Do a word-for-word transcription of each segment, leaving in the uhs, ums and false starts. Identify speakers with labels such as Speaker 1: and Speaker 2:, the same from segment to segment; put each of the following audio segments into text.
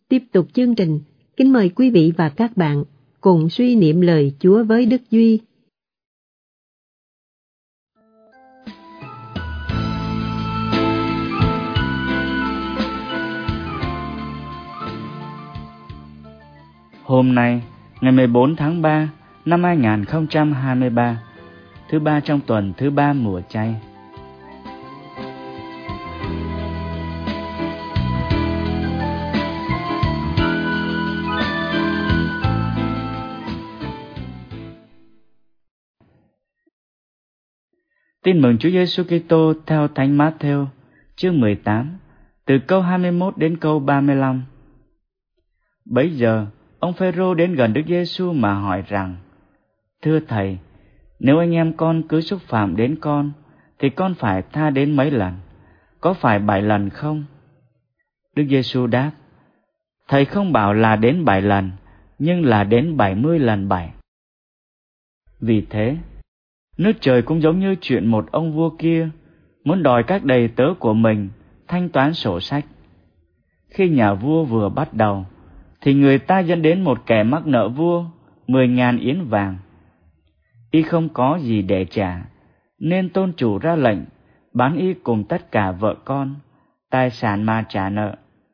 Speaker 1: Tiếp tục chương trình, kính mời quý vị và các bạn cùng suy niệm lời Chúa với Đức Duy.
Speaker 2: Hôm nay, ngày mười bốn tháng ba năm hai nghìn không trăm hai mươi ba, thứ ba trong tuần thứ ba mùa chay. Tin mừng Chúa Giêsu Kitô theo Thánh Mát-thêu, chương mười tám, từ câu hai mươi mốt đến câu ba mươi lăm. Bấy giờ, ông Phêrô đến gần Đức Giêsu mà hỏi rằng: Thưa Thầy, nếu anh em con cứ xúc phạm đến con, thì con phải tha đến mấy lần? Có phải bảy lần không? Đức Giêsu đáp: Thầy không bảo là đến bảy lần, nhưng là đến bảy mươi lần bảy. Vì thế, nước trời cũng giống như chuyện một ông vua kia muốn đòi các đầy tớ của mình thanh toán sổ sách. Khi nhà vua vừa bắt đầu, thì người ta dẫn đến một kẻ mắc nợ vua mười ngàn yến vàng. Y không có gì để trả, nên tôn chủ ra lệnh bán y cùng tất cả vợ con, tài sản mà trả nợ.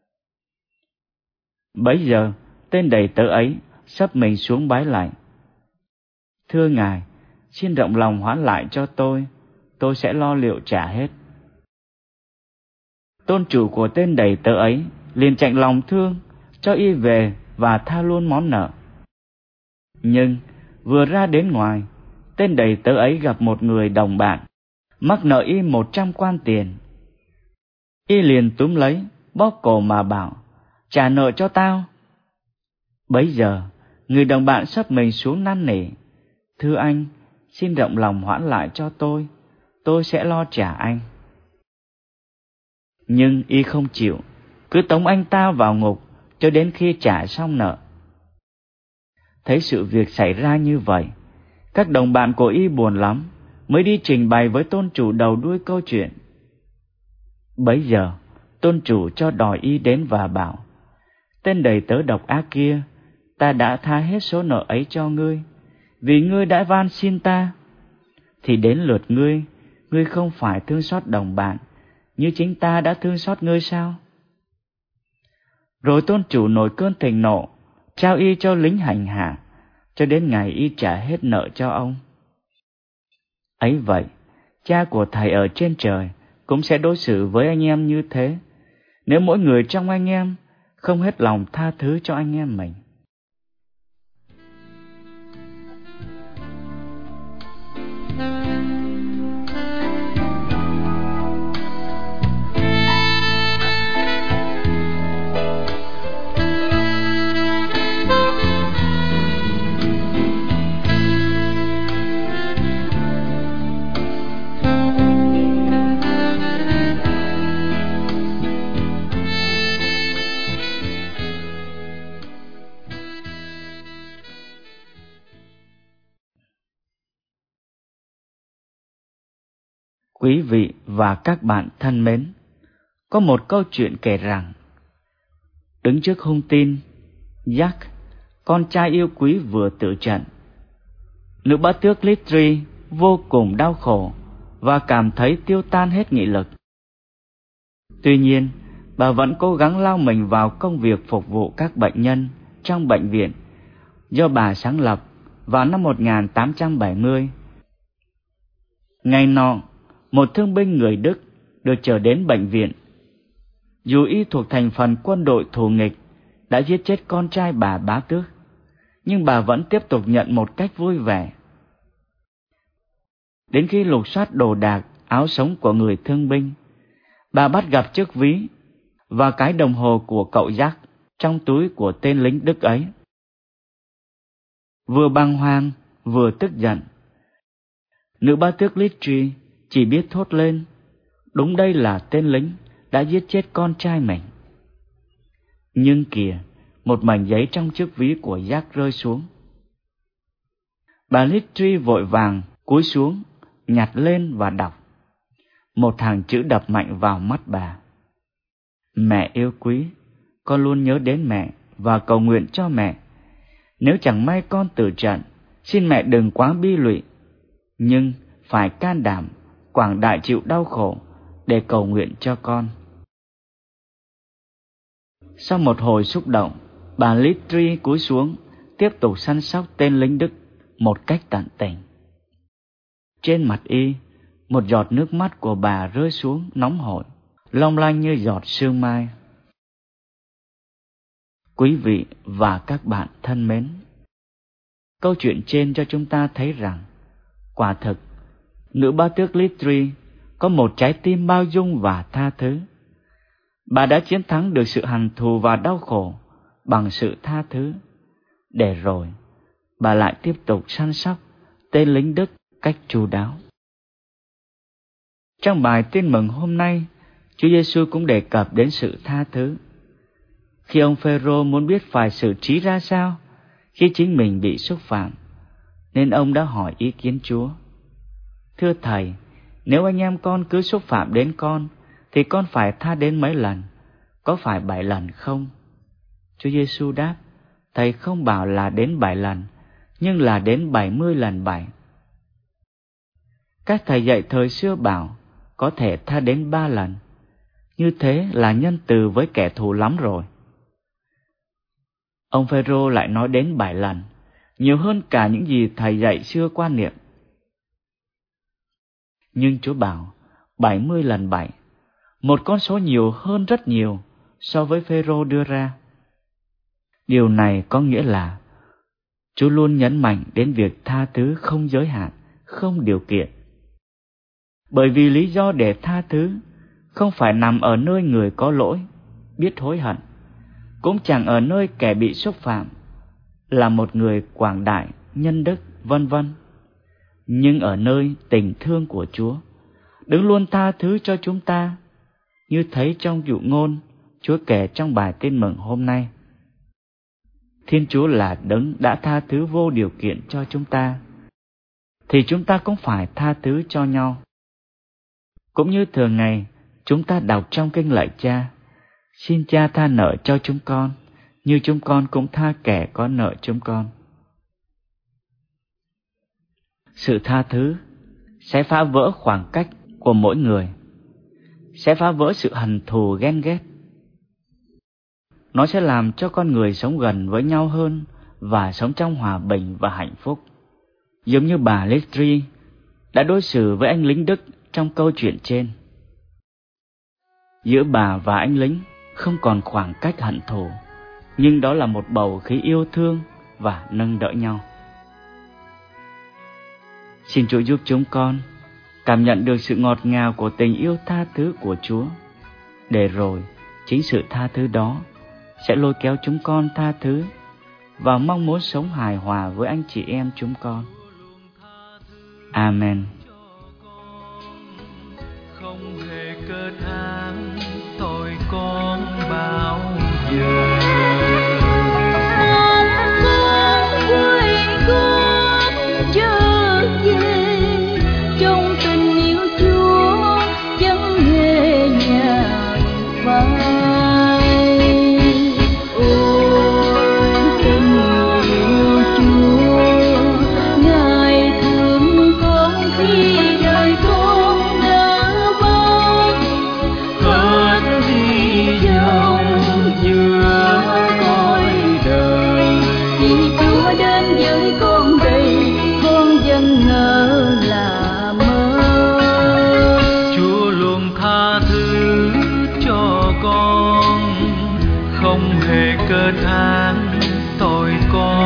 Speaker 2: Bấy giờ, tên đầy tớ ấy sấp mình xuống bái lạy: Thưa ngài, xin rộng lòng hoãn lại cho tôi, tôi sẽ lo liệu trả hết. Tôn chủ của tên đầy tớ ấy liền chạnh lòng thương, cho y về và tha luôn món nợ. Nhưng vừa ra đến ngoài, tên đầy tớ ấy gặp một người đồng bạn mắc nợ y một trăm quan tiền. Y liền túm lấy, bóp cổ mà bảo: Trả nợ cho tao. Bấy giờ, người đồng bạn sấp mình xuống năn nỉ: Thưa anh, xin rộng lòng hoãn lại cho tôi, tôi sẽ lo trả anh. Nhưng y không chịu, cứ tống anh ta vào ngục cho đến khi trả xong nợ. Thấy sự việc xảy ra như vậy, các đồng bạn của y buồn lắm, mới đi trình bày với tôn chủ đầu đuôi câu chuyện. Bấy giờ, tôn chủ cho đòi y đến và bảo: Tên đầy tớ độc ác kia, ta đã tha hết số nợ ấy cho ngươi, vì ngươi đã van xin ta. Thì đến lượt ngươi, ngươi không phải thương xót đồng bạn như chính ta đã thương xót ngươi sao? Rồi tôn chủ nổi cơn thịnh nộ, trao y cho lính hành hạ, cho đến ngày y trả hết nợ cho ông. Ấy vậy, cha của thầy ở trên trời cũng sẽ đối xử với anh em như thế, nếu mỗi người trong anh em không hết lòng tha thứ cho anh em mình. Quý vị và các bạn thân mến, có một câu chuyện kể rằng, đứng trước hung tin, Jack, con trai yêu quý vừa tử trận. Nữ bá tước Litri vô cùng đau khổ và cảm thấy tiêu tan hết nghị lực. Tuy nhiên, bà vẫn cố gắng lao mình vào công việc phục vụ các bệnh nhân trong bệnh viện do bà sáng lập vào năm một nghìn tám trăm bảy mươi. Ngày nọ, một thương binh người Đức được trở đến bệnh viện. Dù y thuộc thành phần quân đội thù nghịch đã giết chết con trai bà bá tước, nhưng bà vẫn tiếp tục nhận một cách vui vẻ. Đến khi lục soát đồ đạc, áo sống của người thương binh, bà bắt gặp chiếc ví và cái đồng hồ của cậu Jack trong túi của tên lính Đức ấy. Vừa bàng hoàng, vừa tức giận, nữ bá tước Litchi chỉ biết thốt lên: Đúng đây là tên lính đã giết chết con trai mình. Nhưng kìa, một mảnh giấy trong chiếc ví của Jack rơi xuống. Bà Litchi vội vàng cúi xuống, nhặt lên và đọc. Một hàng chữ đập mạnh vào mắt bà: Mẹ yêu quý, con luôn nhớ đến mẹ và cầu nguyện cho mẹ. Nếu chẳng may con tử trận, xin mẹ đừng quá bi lụy, nhưng phải can đảm, quảng đại chịu đau khổ để cầu nguyện cho con. Sau một hồi xúc động, bà Litri cúi xuống, tiếp tục săn sóc tên lính Đức một cách tận tình. Trên mặt y, một giọt nước mắt của bà rơi xuống nóng hổi, long lanh như giọt sương mai. Quý vị và các bạn thân mến, câu chuyện trên cho chúng ta thấy rằng, quả thực, nữ bá tước Litri có một trái tim bao dung và tha thứ. Bà đã chiến thắng được sự hằn thù và đau khổ bằng sự tha thứ, để rồi bà lại tiếp tục săn sóc tên lính Đức cách chu đáo. Trong bài Tin mừng hôm nay, Chúa Giêsu cũng đề cập đến sự tha thứ. Khi ông Phêrô muốn biết phải xử trí ra sao khi chính mình bị xúc phạm, nên ông đã hỏi ý kiến Chúa. Thưa Thầy, nếu anh em con cứ xúc phạm đến con, thì con phải tha đến mấy lần? Có phải bảy lần không? Chúa Giêsu đáp, Thầy không bảo là đến bảy lần, nhưng là đến bảy mươi lần bảy. Các thầy dạy thời xưa bảo có thể tha đến ba lần. Như thế là nhân từ với kẻ thù lắm rồi. Ông Phêrô lại nói đến bảy lần, nhiều hơn cả những gì thầy dạy xưa quan niệm. Nhưng Chúa bảo bảy mươi lần bảy, một con số nhiều hơn rất nhiều so với Phêrô đưa ra. Điều này có nghĩa là Chúa luôn nhấn mạnh đến việc tha thứ không giới hạn, không điều kiện. Bởi vì lý do để tha thứ không phải nằm ở nơi người có lỗi, biết hối hận, cũng chẳng ở nơi kẻ bị xúc phạm, là một người quảng đại, nhân đức, vân vân, nhưng ở nơi tình thương của Chúa, đấng luôn tha thứ cho chúng ta, như thấy trong dụ ngôn Chúa kể trong bài Tin mừng hôm nay. Thiên Chúa là đấng đã tha thứ vô điều kiện cho chúng ta, thì chúng ta cũng phải tha thứ cho nhau. Cũng như thường ngày chúng ta đọc trong kinh lạy Cha, xin Cha tha nợ cho chúng con, như chúng con cũng tha kẻ có nợ chúng con. Sự tha thứ sẽ phá vỡ khoảng cách của mỗi người, sẽ phá vỡ sự hằn thù ghen ghét. Nó sẽ làm cho con người sống gần với nhau hơn và sống trong hòa bình và hạnh phúc. Giống như bà Litri đã đối xử với anh lính Đức trong câu chuyện trên. Giữa bà và anh lính không còn khoảng cách hận thù, nhưng đó là một bầu khí yêu thương và nâng đỡ nhau. Xin Chúa giúp chúng con cảm nhận được sự ngọt ngào của tình yêu tha thứ của Chúa, để rồi chính sự tha thứ đó sẽ lôi kéo chúng con tha thứ và mong muốn sống hài hòa với anh chị em chúng con. Amen.
Speaker 3: Không hề cơ than tội con bao giờ. Không hề cơ than tội con